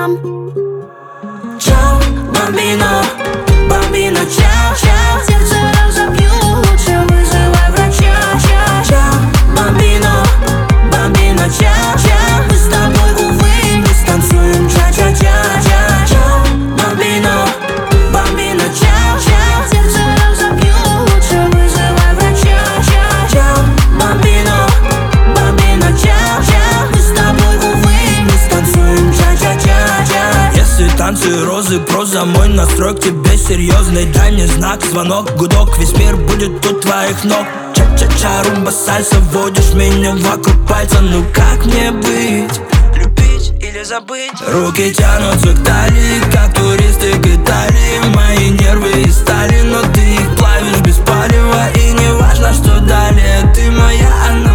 нам. Чао, бамбино, бамбино, чао, чао. Сердце разобью, лучше вызывай врача. Чао, чао, бамбино, бамбино, чао, чао. Мы с тобой, увы, не станцуем ча-ча-ча-ча. Чао, бамбино, бамбино, чао, чао. Сердце разобью, лучше вызывай врача. Чао, чао, бамбино, бамбино, чао, чао. Мы с тобой, увы, не станцуем ча-ча-ча-ча. Если танцы, розы, проза, мой настрой к тебе серьезный. Дай мне знак, звонок, гудок, весь мир будет у твоих ног. Ча-ча-ча, румба, сальса, водишь меня вокруг пальца. Ну как мне быть? Любить или забыть? Руки тянутся к талии, как туристы к Италии. Мои нервы из стали, но ты их плавишь без палева. И не важно, что далее, ты моя, она